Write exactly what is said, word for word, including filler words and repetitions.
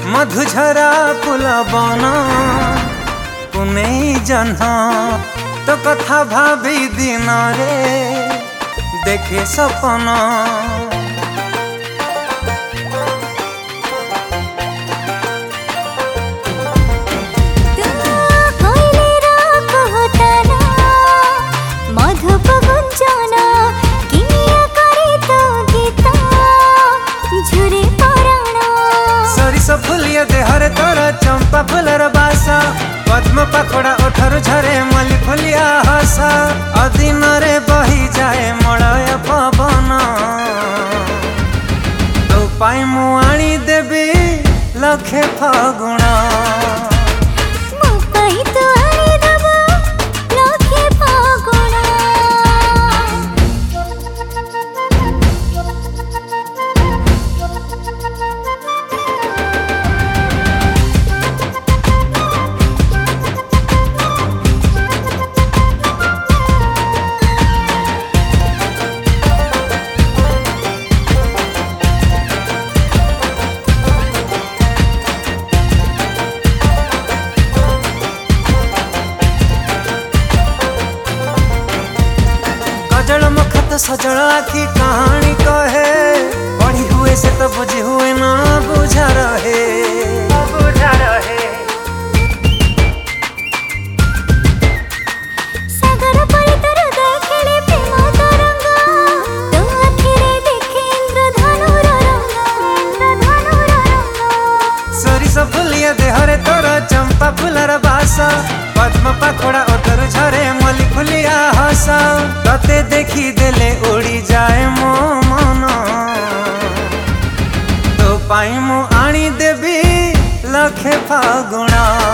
मधुझरा फूल बन पुने जह्न तो कथा भाभी दिन रे देखे सपन फुलिया देहरे तोर चंपा फुलर बासा पद्म पाखोड़ा ओठर झरे मल्ली फुलिया हसा अदिन रे बही जाए मलय पवन तो पाई मु आनी देवी लखे फगुण सजल आखी कहानी कहे पढ़ी हुए से तो बुझी हुए ना बुझा रहे बुझा रहे सागर पर तर खेले प्रेम तरंग तो आखिरे देखे इंद्रधनुर रंग इंद्रधनुर रंग सरिस फुलिया देहरे तोर चंपा फुलर बासा पद्म पाखोड़ा ओतर झरे मल्ली फुलिया हसा तते देखी देले उड़ी जाए मो मन तो पाई मु आनी देवी लखे फागुण।